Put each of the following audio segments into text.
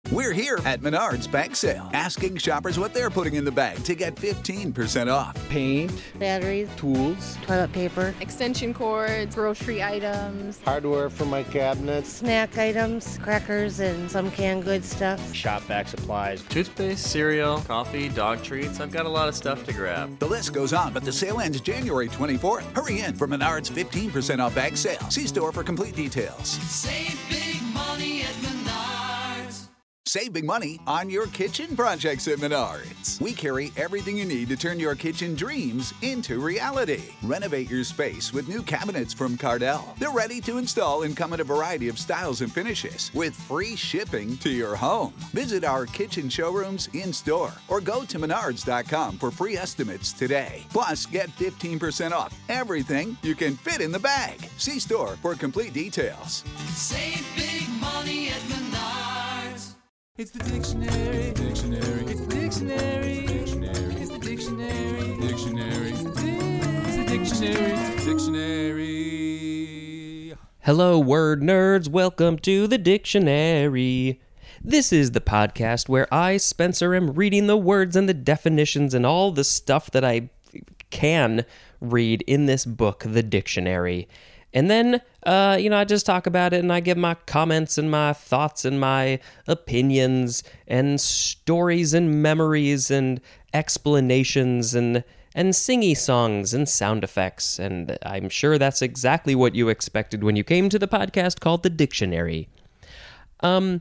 We're here at Menards Bag Sale, asking shoppers what they're putting in the bag to get 15% off. Paint, batteries, tools, toilet paper, extension cords, grocery items, hardware for my cabinets, snack items, crackers, and some canned goods stuff. shop vac supplies, toothpaste, cereal, coffee, dog treats. I've got a lot of stuff to grab. The list goes on, but the sale ends January 24th. Hurry in for Menards 15% off bag sale. See store for complete details. Save big money at Menards. Save big money on your kitchen projects at Menards. We carry everything you need to turn your kitchen dreams into reality. Renovate your space with new cabinets from Cardell. They're ready to install and come in a variety of styles and finishes with free shipping to your home. Visit our kitchen showrooms in-store or go to menards.com for free estimates today. Plus, get 15% off everything you can fit in the bag. See store for complete details. Save big money at Menards. It's the dictionary. It's the dictionary. It's the dictionary. It's the dictionary. Hello, word nerds. Welcome to the dictionary. This is the podcast where I, Spencer, am reading the words and the definitions and all the stuff that I can read in this book, the dictionary. And then, I just talk about it and I give my comments and my thoughts and my opinions and stories and memories and explanations and singy songs and sound effects. And I'm sure that's exactly what you expected when you came to the podcast called The Dictionary. I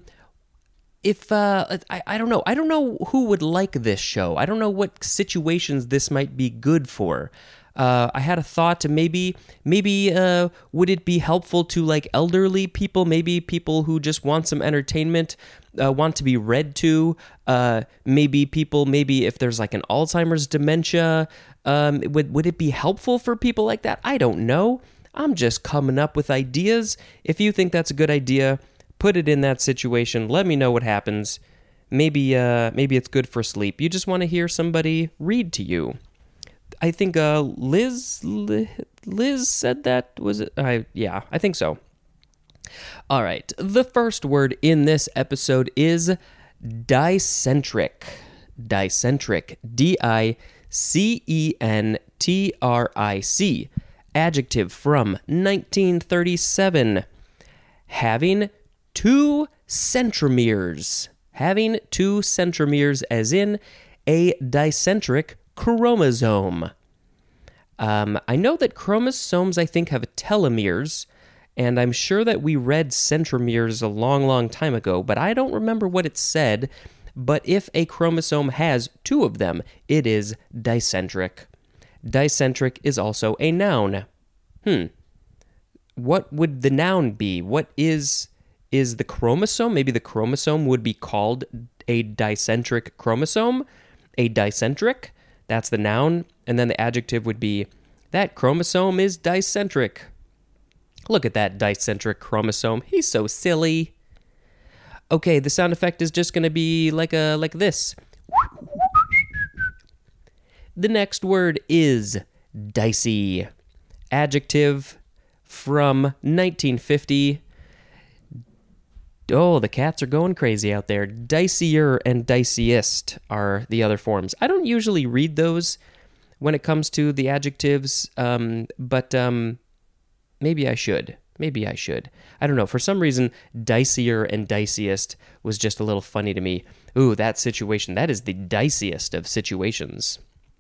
don't know who would like this show. I don't know what situations this might be good for. I had a thought to maybe would it be helpful to like elderly people, maybe people who just want some entertainment, want to be read to, maybe if there's like an Alzheimer's dementia, would it be helpful for people like that? I don't know. I'm just coming up with ideas. If you think that's a good idea, put it in that situation. Let me know what happens. Maybe it's good for sleep. You just want to hear somebody read to you. I think Liz said that, was it? Yeah, I think so. All right, the first word in this episode is dicentric. Dicentric, D-I-C-E-N-T-R-I-C. Adjective from 1937. Having two centromeres. Having two centromeres as in a dicentric chromosome. I know that chromosomes, I think, have telomeres, and I'm sure that we read centromeres a long, long time ago, but I don't remember what it said. But if a chromosome has two of them, it is dicentric. Dicentric is also a noun. What would the noun be? What is the chromosome? Maybe the chromosome would be called a dicentric chromosome. A dicentric. That's the noun, and then the adjective would be, that chromosome is dicentric. Look at that dicentric chromosome. He's so silly. Okay, the sound effect is just going to be like this. The next word is dicey. Adjective from 1950. Oh, the cats are going crazy out there. Dicier and diciest are the other forms. I don't usually read those when it comes to the adjectives, but maybe I should. I don't know. For some reason, dicier and diciest was just a little funny to me. Ooh, that situation. That is the diciest of situations.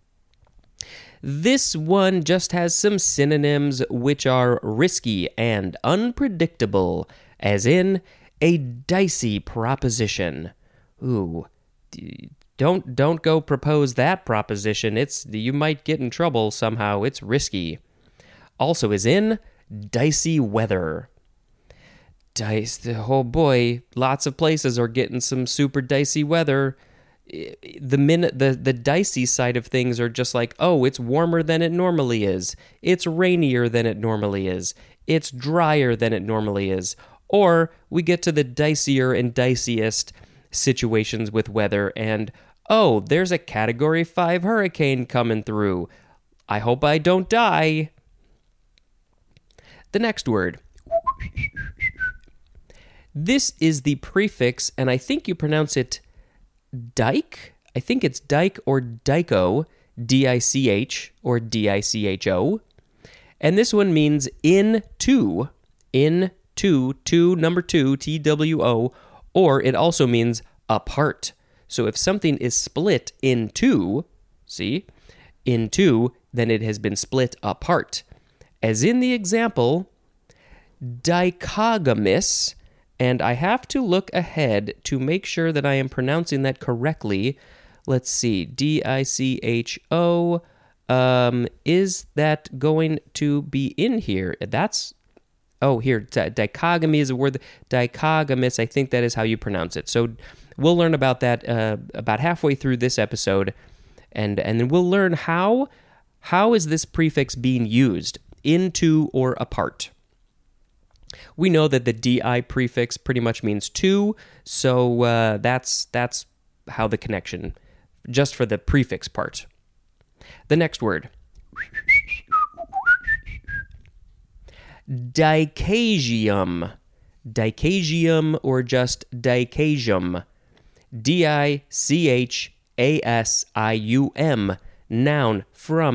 This one just has some synonyms which are risky and unpredictable, as in a dicey proposition. Ooh, don't go propose that proposition. You might get in trouble somehow. It's risky. Also is in dicey weather. Oh boy, lots of places are getting some super dicey weather. The dicey side of things are just like, oh, it's warmer than it normally is. It's rainier than it normally is. It's drier than it normally is. Or we get to the dicier and diciest situations with weather and, oh, there's a Category 5 hurricane coming through. I hope I don't die. The next word. This is the prefix, and I think you pronounce it dike. I think it's dike or dicho, D-I-C-H or D-I-C-H-O. And this one means into, number two, T-W-O, or it also means apart. So if something is split in two, see, in two, then it has been split apart. As in the example, dichogamous, and I have to look ahead to make sure that I am pronouncing that correctly. Let's see, D-I-C-H-O, is that going to be in here? That's, oh, here, dichogamy is a word, dichogamous, I think that is how you pronounce it. So we'll learn about that about halfway through this episode, and then we'll learn how is this prefix being used, into or apart. We know that the di prefix pretty much means two, so that's how the connection, just for the prefix part. The next word. Dicaesium. Dicaesium or just dicaesium. D-I-C-H-A-S-I-U-M. Noun from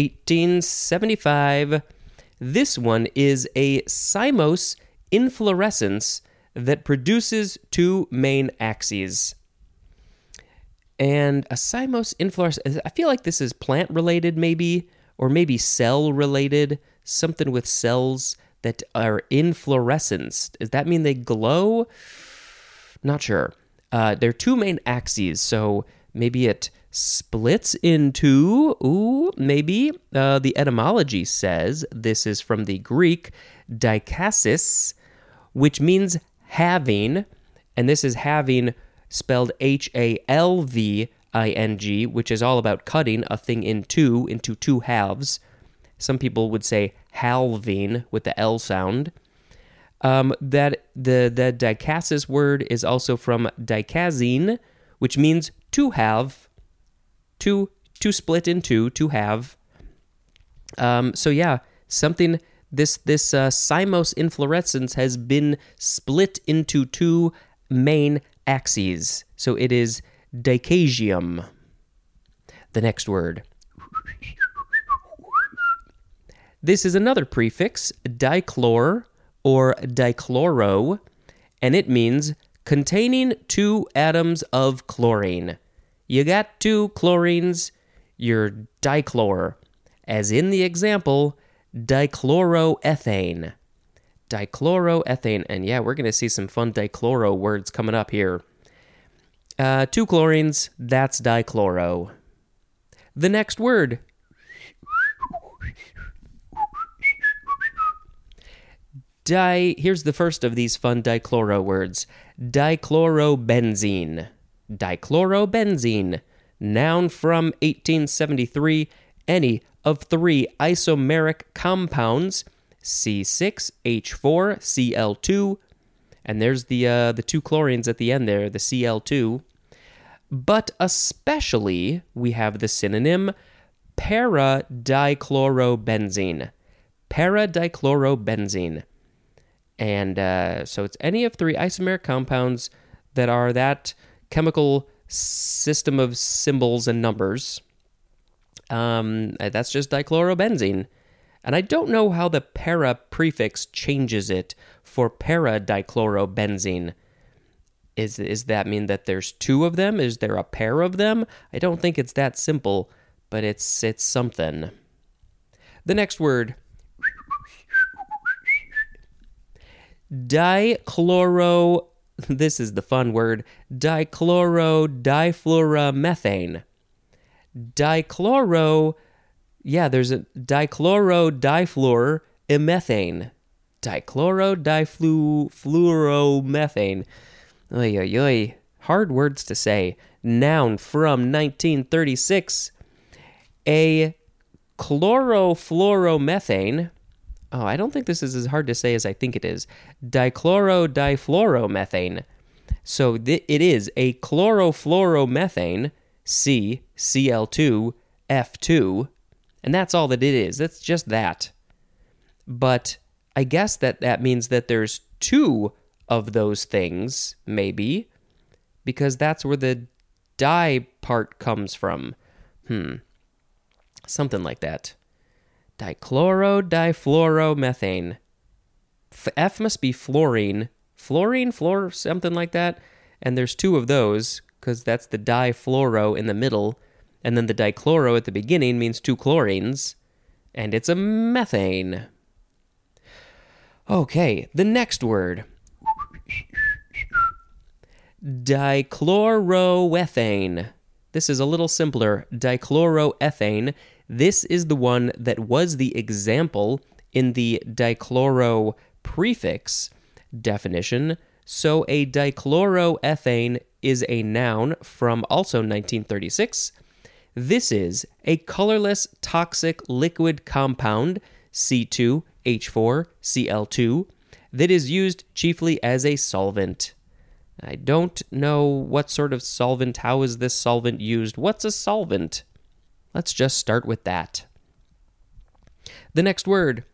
1875. This one is a cymose inflorescence that produces two main axes. And a cymose inflorescence, I feel like this is plant related maybe, or maybe cell related, something with cells that are inflorescence. Does that mean they glow? Not sure. There are two main axes, so maybe it splits into, maybe. The etymology says this is from the Greek dikasis, which means having, and this is having spelled H-A-L-V-I-N-G, which is all about cutting a thing into two halves. Some people would say halving with the L sound. That the dikasis word is also from dikazine, which means to have, to split into, to have. So yeah, something, this cymose inflorescence has been split into two main axes. So it is dicaesium. The next word. This is another prefix, dichlor or dichloro, and it means containing two atoms of chlorine. You got two chlorines, you're dichlor. As in the example, dichloroethane. Dichloroethane, and yeah, we're going to see some fun dichloro words coming up here. Two chlorines, that's dichloro. The next word. Here's the first of these fun dichloro words. Dichlorobenzene. Dichlorobenzene. Noun from 1873. Any of three isomeric compounds, C6H4Cl2, and there's the two chlorines at the end there, the Cl2. But especially, we have the synonym paradichlorobenzene. Paradichlorobenzene. And so it's any of three isomeric compounds that are that chemical system of symbols and numbers. That's just dichlorobenzene. And I don't know how the para prefix changes it for paradichlorobenzene. Is that mean that there's two of them? Is there a pair of them? I don't think it's that simple, but it's something. The next word. Dichloro, this is the fun word, dichlorodifluoromethane. Dichloro, yeah, there's a dichlorodifluoromethane. Dichlorodifluoromethane. Oy, oy, oy. Hard words to say. Noun from 1936. A chlorofluoromethane. Oh, I don't think this is as hard to say as I think it is. Dichlorodifluoromethane. So it is a chlorofluoromethane, Cl2, F2, and that's all that it is. That's just that. But I guess that means that there's two of those things, maybe, because that's where the di part comes from. Something like that. Dichloro-difluoromethane. F must be fluorine. Something like that. And there's two of those, because that's the difluoro in the middle, and then the dichloro at the beginning means two chlorines, and it's a methane. Okay, the next word. Dichloroethane. This is a little simpler. Dichloroethane. This is the one that was the example in the dichloro prefix definition. So a dichloroethane is a noun from also 1936. This is a colorless toxic liquid compound, C2H4Cl2, that is used chiefly as a solvent. I don't know what sort of solvent. How is this solvent used? What's a solvent? Let's just start with that. The next word.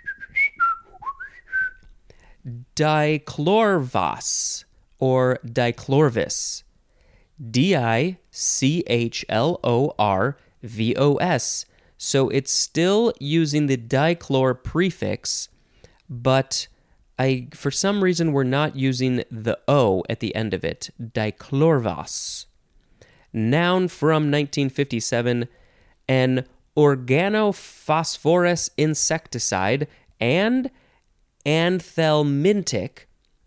Dichlorvos or dichlorvis. Dichlorvos. So it's still using the dichlor prefix, but for some reason we're not using the O at the end of it. Dichlorvos. Noun from 1957, an organophosphorus insecticide and anthelmintic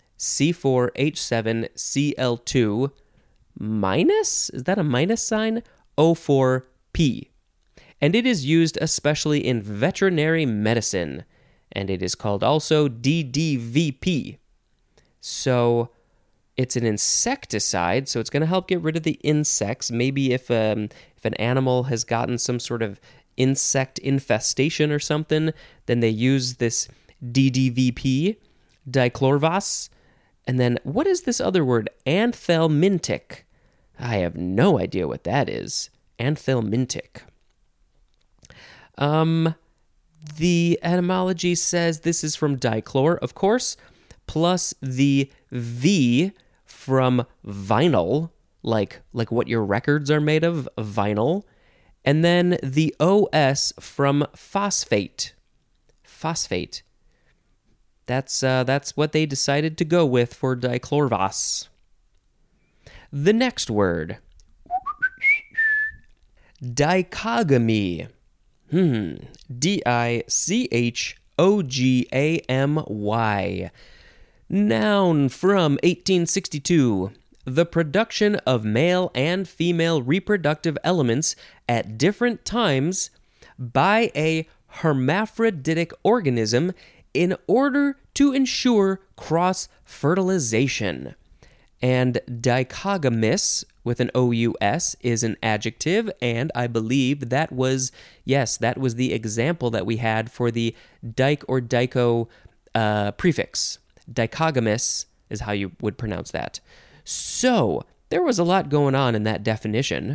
C4H7Cl2 minus, is that a minus sign? O4P. And it is used especially in veterinary medicine, and it is called also DDVP. So it's an insecticide, so it's going to help get rid of the insects. Maybe if an animal has gotten some sort of insect infestation or something, then they use this DDVP, dichlorvos. And then what is this other word? Anthelmintic. I have no idea what that is. Anthelmintic. The etymology says this is from dichlor, of course, plus the V from vinyl, like what your records are made of, vinyl, and then the OS from phosphate. Phosphate. That's what they decided to go with for dichlorvos. The next word. Dichogamy. Dichogamy. Noun from 1862. The production of male and female reproductive elements at different times by a hermaphroditic organism in order to ensure cross-fertilization. And dichogamous, with an O-U-S, is an adjective, and I believe that was the example that we had for the dike or dicho prefix. Dichogamous is how you would pronounce that. So, there was a lot going on in that definition.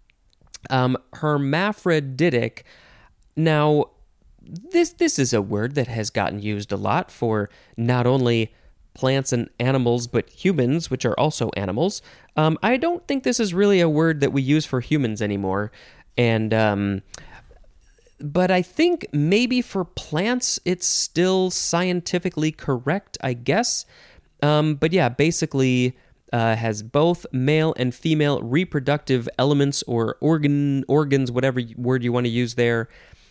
Hermaphroditic, now, this is a word that has gotten used a lot for not only plants and animals, but humans, which are also animals. I don't think this is really a word that we use for humans anymore. And, but I think maybe for plants, it's still scientifically correct, I guess. But yeah, basically has both male and female reproductive elements or organs, whatever word you want to use there.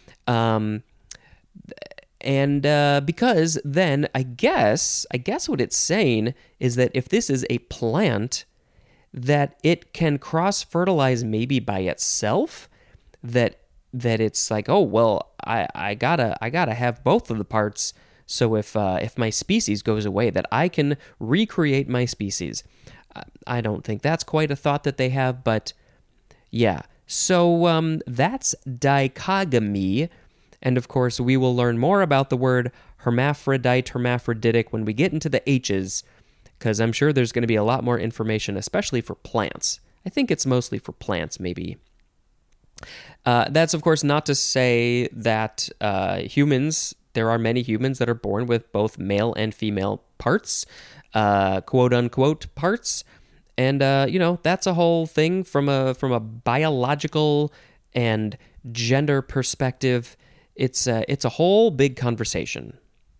And because then I guess what it's saying is that if this is a plant, that it can cross-fertilize maybe by itself, that it's like, oh well, I gotta have both of the parts. So if my species goes away, that I can recreate my species. I don't think that's quite a thought that they have, but yeah. So that's dichogamy. And of course, we will learn more about the word hermaphrodite, hermaphroditic when we get into the H's, because I'm sure there's going to be a lot more information, especially for plants. I think it's mostly for plants, maybe. That's, of course, not to say that humans, there are many humans that are born with both male and female parts. quote unquote parts. And that's a whole thing from a biological and gender perspective. It's a whole big conversation.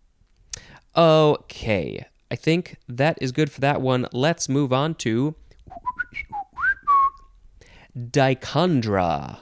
Okay, I think that is good for that one. Let's move on to dichondra.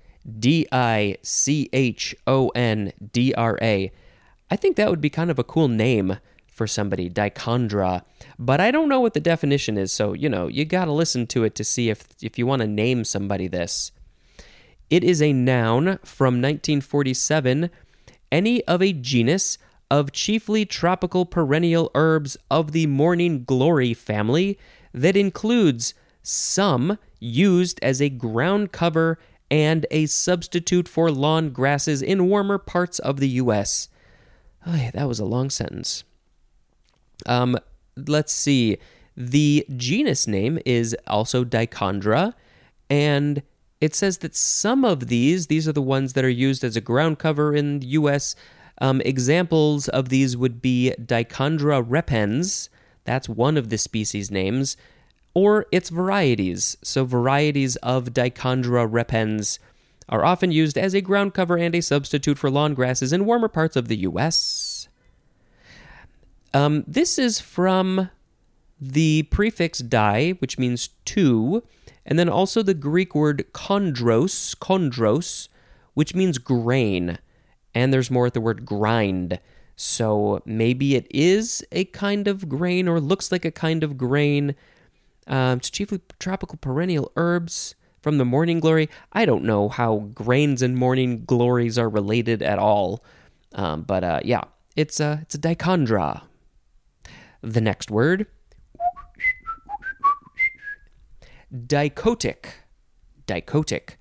Dichondra. I think that would be kind of a cool name for somebody, dichondra. But I don't know what the definition is, so, you got to listen to it to see if you want to name somebody this. It is a noun from 1947, any of a genus of chiefly tropical perennial herbs of the morning glory family that includes some used as a ground cover and a substitute for lawn grasses in warmer parts of the U.S. Oh, that was a long sentence. Let's see. The genus name is also Dichondra, and it says that some of these are the ones that are used as a ground cover in the U.S. Examples of these would be Dichondra repens, that's one of the species names, or its varieties. So varieties of Dichondra repens are often used as a ground cover and a substitute for lawn grasses in warmer parts of the U.S. This is from the prefix di, which means two, and then also the Greek word chondros, which means grain. And there's more at the word grind. So maybe it is a kind of grain or looks like a kind of grain. It's chiefly tropical perennial herbs from the morning glory. I don't know how grains and morning glories are related at all. But it's a dichondra. The next word, dichotic. Dichotic.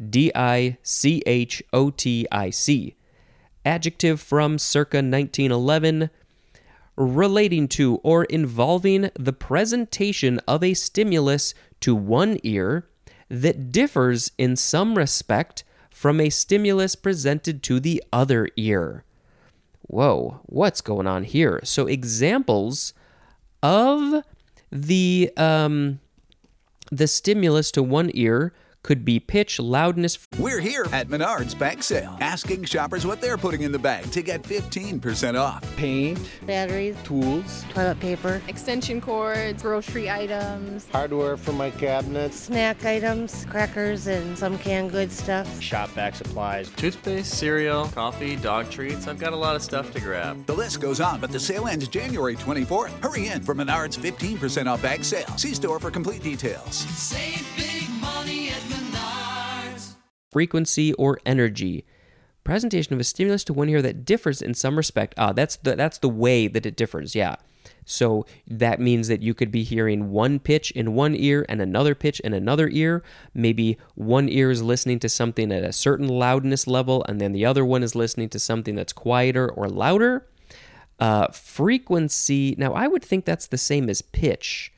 Dichotic. Adjective from circa 1911, relating to or involving the presentation of a stimulus to one ear that differs in some respect from a stimulus presented to the other ear. Whoa, what's going on here? So examples of the stimulus to one ear could be pitch, loudness. We're here at Menards Bag Sale, asking shoppers what they're putting in the bag to get 15% off. Paint, Batteries, tools, toilet paper, Extension cords, grocery items. hardware for my cabinets, snack items, crackers, and some canned goods stuff. shop vac supplies. Toothpaste, cereal, coffee, dog treats. I've got a lot of stuff to grab. The list goes on, but the sale ends January 24th. Hurry in for Menards 15% off bag sale. See store for complete details. Save big money at Menards. Frequency or energy. Presentation of a stimulus to one ear that differs in some respect. That's the way that it differs, yeah. So that means that you could be hearing one pitch in one ear and another pitch in another ear. Maybe one ear is listening to something at a certain loudness level, and then the other one is listening to something that's quieter or louder. Frequency, now I would think that's the same as pitch.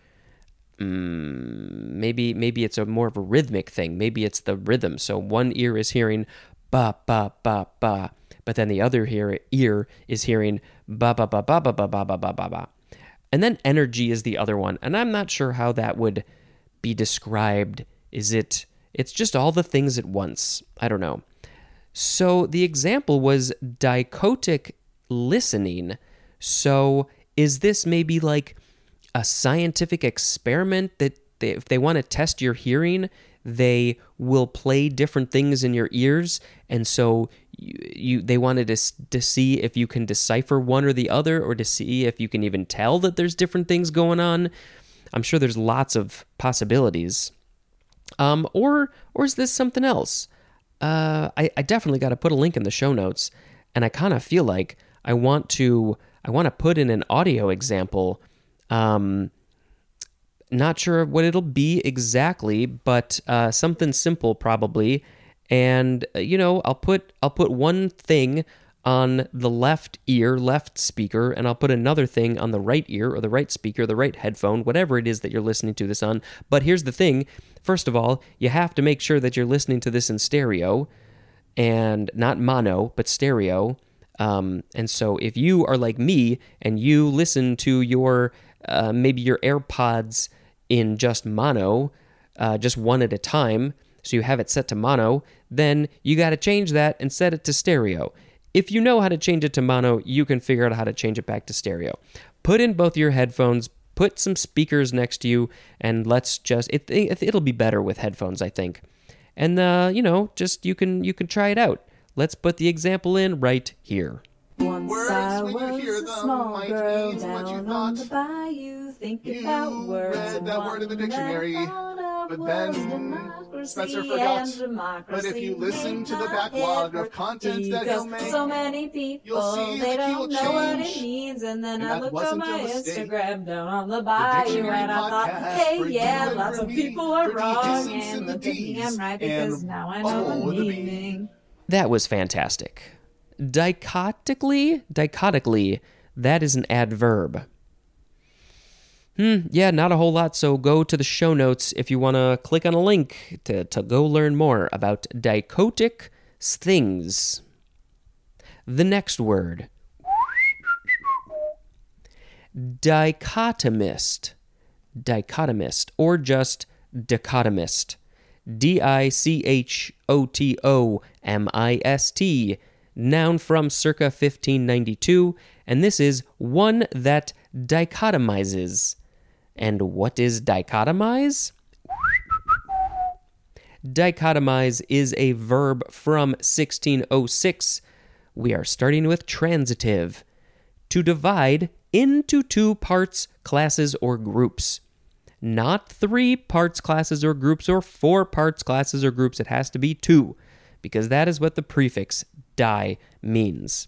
Maybe it's more of a rhythmic thing. Maybe it's the rhythm. So one ear is hearing ba ba ba ba, but then the other ear is hearing ba ba ba ba ba ba ba ba ba ba ba. And then energy is the other one, and I'm not sure how that would be described. It's just all the things at once. I don't know. So the example was dichotic listening. So is this maybe like a scientific experiment that if they want to test your hearing, they will play different things in your ears, and so they wanted to see if you can decipher one or the other, or to see if you can even tell that there's different things going on. I'm sure there's lots of possibilities. Or is this something else? I definitely got to put a link in the show notes, and I kind of feel like I want to put in an audio example. Not sure what it'll be exactly, but something simple probably. And I'll put one thing on the left ear, left speaker, and I'll put another thing on the right ear or the right speaker, the right headphone, whatever it is that you're listening to this on. But here's the thing. First of all, you have to make sure that you're listening to this in stereo, and not mono, but stereo. And so if you are like me and you listen to your maybe your AirPods in just mono, just one at a time, so you have it set to mono, then you got to change that and set it to stereo. If you know how to change it to mono, you can figure out how to change it back to stereo. Put in both your headphones, put some speakers next to you, and let's just, it'll be better with headphones, I think. And, just you can try it out. Let's put the example in right here. Once I was a small girl down on the bayou, thinking about words and that word in the dictionary, but then Spencer forgot. But if you listen to the backlog of content that he'll make, so many people, you'll see they the key don't will know what change. it means. And then And I that looked on wasn't my a mistake. Instagram down on the bayou, Dictionary and I thought, podcast hey, for yeah, you lots and of for people me, are for the wrong, S's and and the look at me, I'm right, because D's, now I know and the the B. meaning. That was fantastic. Dichotically, that is an adverb. Yeah, not a whole lot, so go to the show notes if you want to click on a link to go learn more about dichotic things. The next word. Dichotomist. Dichotomist, or just dichotomist. Dichotomist, noun from circa 1592, and this is one that dichotomizes. And what is dichotomize? Dichotomize is a verb from 1606. We are starting with transitive. To divide into two parts, classes, or groups. Not 3 parts, classes, or groups, or 4 parts, classes, or groups. It has to be 2, because that is what the prefix di means.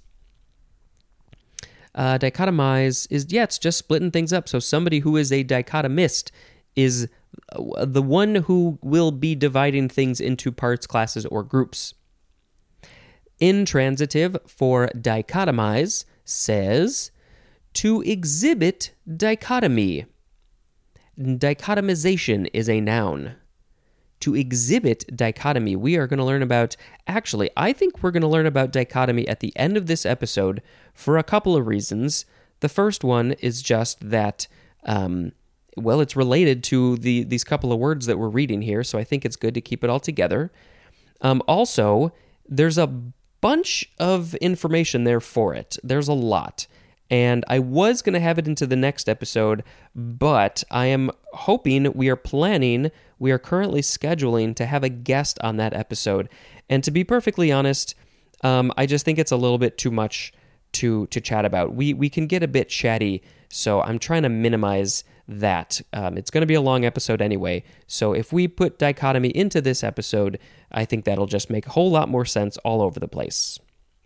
Dichotomize is, it's just splitting things up. So somebody who is a dichotomist is the one who will be dividing things into parts, classes, or groups. Intransitive for dichotomize says to exhibit dichotomy. Dichotomization is a noun. To exhibit dichotomy, we are going to learn about, actually, I think we're going to learn about dichotomy at the end of this episode for a couple of reasons. The first one is just that, it's related to these couple of words that we're reading here, so I think it's good to keep it all together. Also, there's a bunch of information there for it. There's a lot. And I was going to have it into the next episode, but I am hoping, we are currently scheduling to have a guest on that episode. And to be perfectly honest, I just think it's a little bit too much to chat about. We can get a bit chatty, so I'm trying to minimize that. It's going to be a long episode anyway, so if we put dichotomy into this episode, I think that'll just make a whole lot more sense all over the place.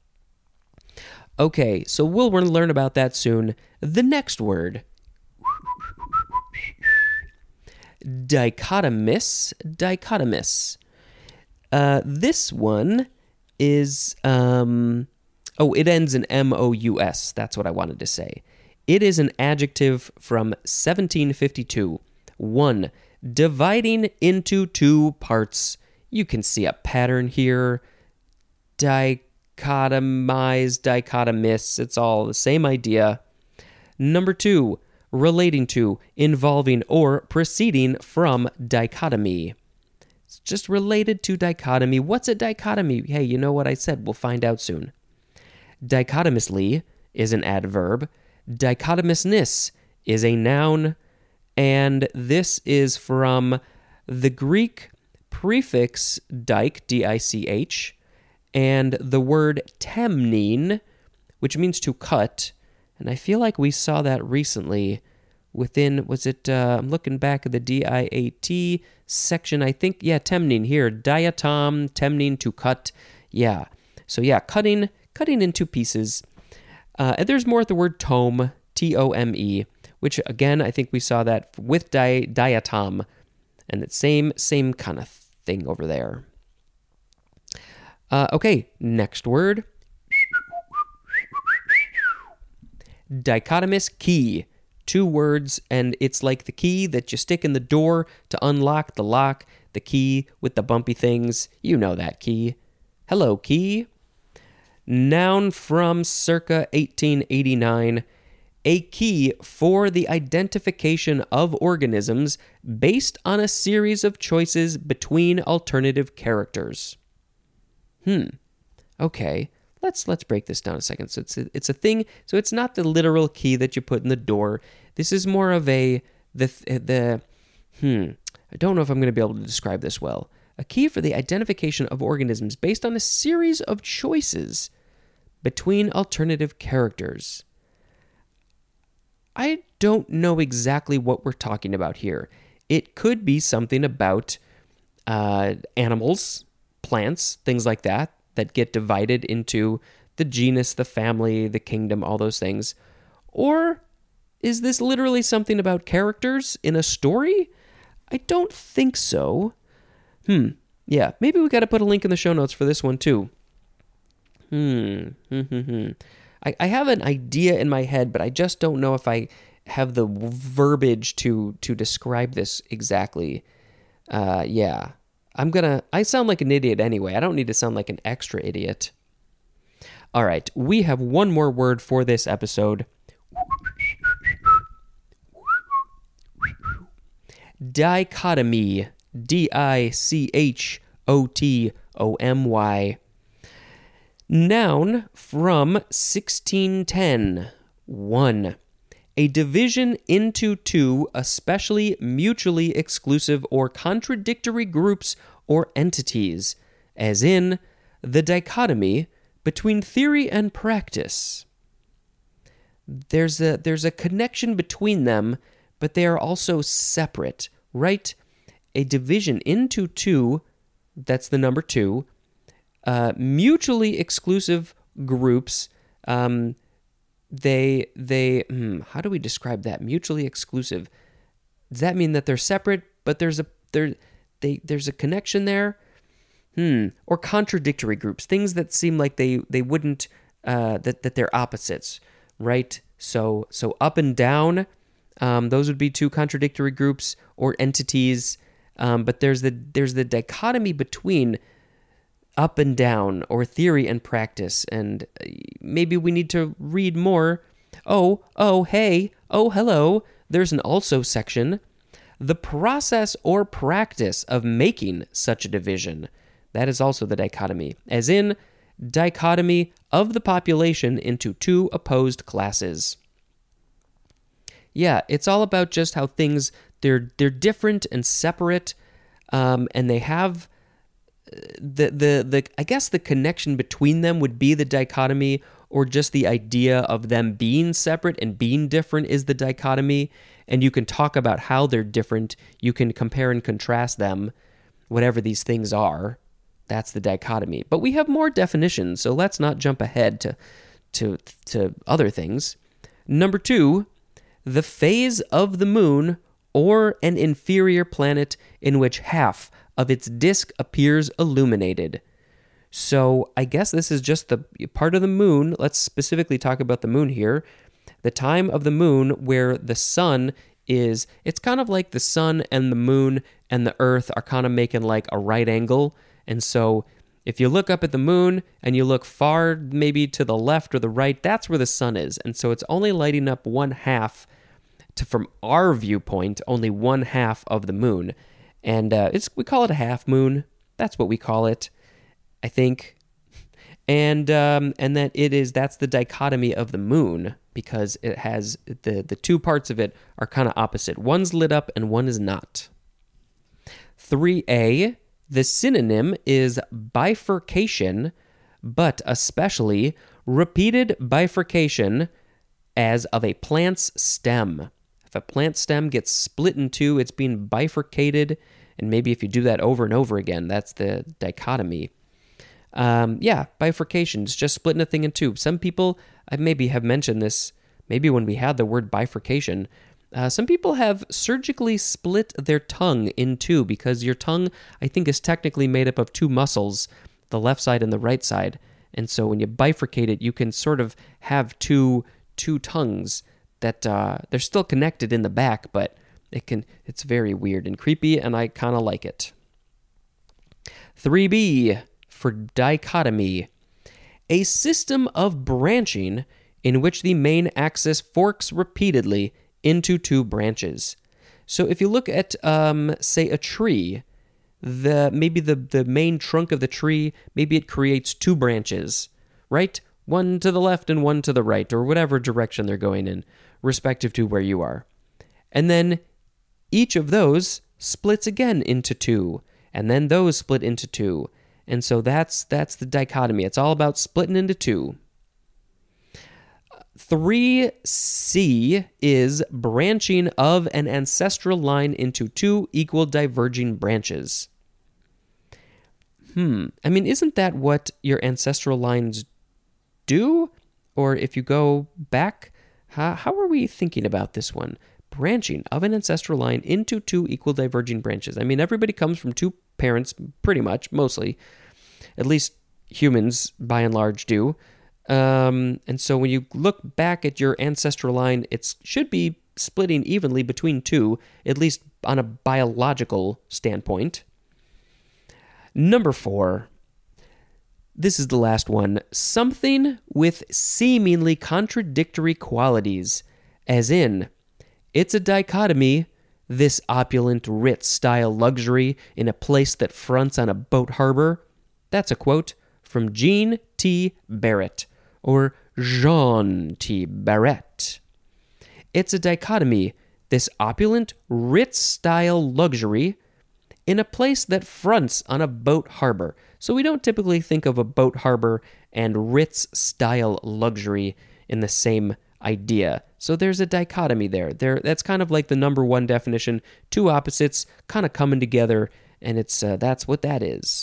Okay, so we'll learn about that soon. The next word. Dichotomous. This one is, it ends in M-O-U-S. That's what I wanted to say. It is an adjective from 1752. 1. Dividing into 2 parts. You can see a pattern here. Dichotomize, dichotomous, it's all the same idea. Number 2, relating to, involving, or proceeding from dichotomy. It's just related to dichotomy. What's a dichotomy? Hey, you know what I said? We'll find out soon. Dichotomously is an adverb. Dichotomousness is a noun. And this is from the Greek prefix dike, D-I-C-H, and the word temnine, which means to cut. And I feel like we saw that recently within, I'm looking back at the D-I-A-T section, I think, temnine here, diatom, temnine, to cut, So cutting into pieces. And there's more at the word tome, T-O-M-E, which again, I think we saw that with diatom, and that same kind of thing over there. Okay, next word. Dichotomous key. 2 words, and it's like the key that you stick in the door to unlock the lock, the key with the bumpy things. You know that key. Hello, key. Noun from circa 1889. a key for the identification of organisms based on a series of choices between alternative characters. Okay, let's break this down a second. So it's a thing. So it's not the literal key that you put in the door. This is more of I don't know if I'm going to be able to describe this well. A key for the identification of organisms based on a series of choices between alternative characters. I don't know exactly what we're talking about here. It could be something about animals, plants, things like that get divided into the genus, the family, the kingdom, all those things. Or is this literally something about characters in a story? I don't think so. Yeah, maybe we got to put a link in the show notes for this one too. I have an idea in my head, but I just don't know if I have the verbiage to describe this exactly. Yeah. I sound like an idiot anyway. I don't need to sound like an extra idiot. All right, we have one more word for this episode. Dichotomy. Dichotomy. Noun from 1610. 1. A division into two, especially mutually exclusive or contradictory groups or entities, as in the dichotomy between theory and practice. There's a connection between them, but they are also separate, right? A division into two, that's the number 2, mutually exclusive groups. How do we describe that? Mutually exclusive. Does that mean that they're separate, but there's a connection there? Or contradictory groups, things that seem like they wouldn't, that they're opposites, right? So up and down, those would be 2 contradictory groups or entities. But there's the dichotomy between up and down, or theory and practice, and maybe we need to read more. Oh, hey, oh, hello, there's an also section. The process or practice of making such a division. That is also the dichotomy, as in dichotomy of the population into 2 opposed classes. Yeah, it's all about just how things, they're different and separate, and they have I guess the connection between them would be the dichotomy, or just the idea of them being separate and being different is the dichotomy, and you can talk about how they're different, you can compare and contrast them, whatever these things are. That's the dichotomy. But we have more definitions, so let's not jump ahead to other things. Number 2, the phase of the moon or an inferior planet in which half of its disk appears illuminated. So I guess this is just the part of the moon. Let's specifically talk about the moon here. The time of the moon where the sun is, it's kind of like the sun and the moon and the earth are kind of making like a right angle. And so if you look up at the moon and you look far maybe to the left or the right, that's where the sun is. And so it's only lighting up 1/2 from our viewpoint, only 1/2 of the moon. And we call it a half moon. That's what we call it, I think. And that's the dichotomy of the moon, because it has the 2 parts of it are kind of opposite. One's lit up and one is not. 3a, the synonym is bifurcation, but especially repeated bifurcation as of a plant's stem. If a plant stem gets split in 2, it's being bifurcated, and maybe if you do that over and over again, that's the dichotomy. Bifurcation is just splitting a thing in 2. Some people, I maybe have mentioned this, maybe when we had the word bifurcation, some people have surgically split their tongue in 2, because your tongue, I think, is technically made up of 2 muscles, the left side and the right side. And so when you bifurcate it, you can sort of have two tongues that they're still connected in the back, but it's very weird and creepy, and I kind of like it. 3b, for dichotomy, a system of branching in which the main axis forks repeatedly into two branches. So if you look at, say, a tree, maybe the main trunk of the tree, maybe it creates two branches, right? One to the left and one to the right, or whatever direction they're going in, respective to where you are. And then each of those splits again into two, and then those split into two. And so that's the dichotomy. It's all about splitting into two. 3C is branching of an ancestral line into two equal diverging branches. I mean, isn't that what your ancestral lines do? Or if you go back, how are we thinking about this one? Branching of an ancestral line into two equal diverging branches. I mean, everybody comes from two parents, pretty much, mostly. At least humans, by and large, do. And so when you look back at your ancestral line, it should be splitting evenly between two, at least on a biological standpoint. Number 4. This is the last one. Something with seemingly contradictory qualities, as in, it's a dichotomy, this opulent Ritz-style luxury in a place that fronts on a boat harbor. That's a quote from Jean T. Barrett, or Jean T. Barrett. It's a dichotomy, this opulent Ritz-style luxury in a place that fronts on a boat harbor. So we don't typically think of a boat harbor and Ritz-style luxury in the same idea. So there's a dichotomy there. That's kind of like the number one definition, two opposites kind of coming together, and that's what that is.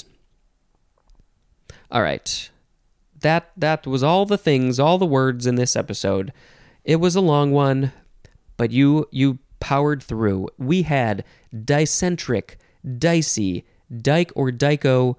All right. That was all the things, all the words in this episode. It was a long one, but you powered through. We had dicentric, dicey, dike or dico,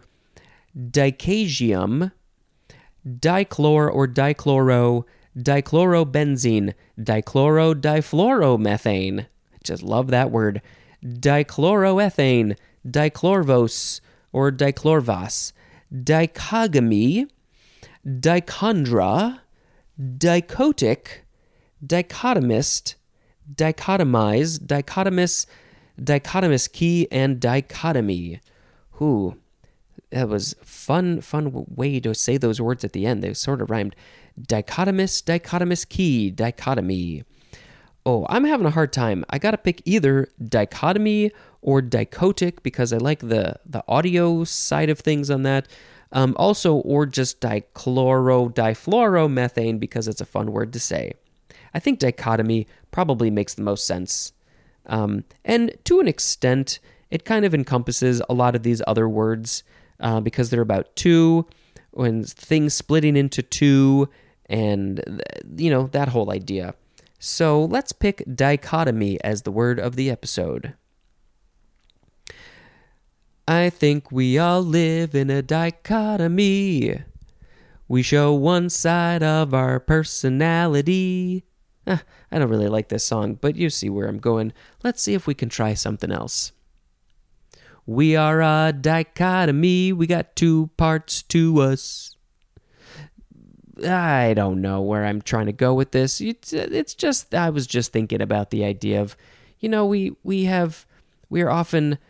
dicasium, dichlor or dichloro, dichlorobenzene, dichlorodifluoromethane. I just love that word. Dichloroethane, dichlorvos or dichlorvos, dichogamy, dichondra, dichotic, dichotomist, dichotomize, dichotomous, dichotomous key, and dichotomy. Ooh, that was fun way to say those words at the end. They sort of rhymed. Dichotomous, dichotomous key, dichotomy. Oh, I'm having a hard time. I gotta pick either dichotomy or dichotic because I like the audio side of things on that. Also, or just dichloro-difluoromethane because it's a fun word to say. I think dichotomy probably makes the most sense. And to an extent, it kind of encompasses a lot of these other words because they're about two, when things splitting into two, and, that whole idea. So let's pick dichotomy as the word of the episode. I think we all live in a dichotomy. We show one side of our personality. I don't really like this song, but you see where I'm going. Let's see if we can try something else. We are a dichotomy. We got two parts to us. I don't know where I'm trying to go with this. It's just, I was just thinking about the idea of, we are often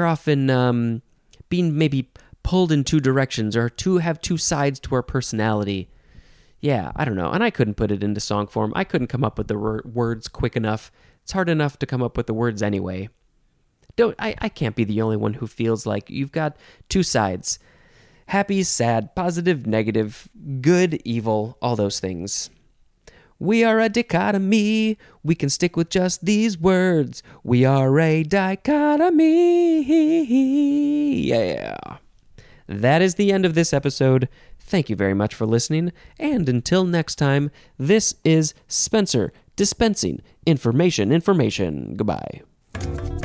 being maybe pulled in two directions or have two sides to our personality. Yeah, I don't know. And I couldn't put it into song form. I couldn't come up with the words quick enough. It's hard enough to come up with the words anyway. I can't be the only one who feels like you've got two sides. Happy, sad, positive, negative, good, evil, all those things. We are a dichotomy. We can stick with just these words. We are a dichotomy. Yeah. That is the end of this episode. Thank you very much for listening. And until next time, this is Spencer dispensing information. Goodbye.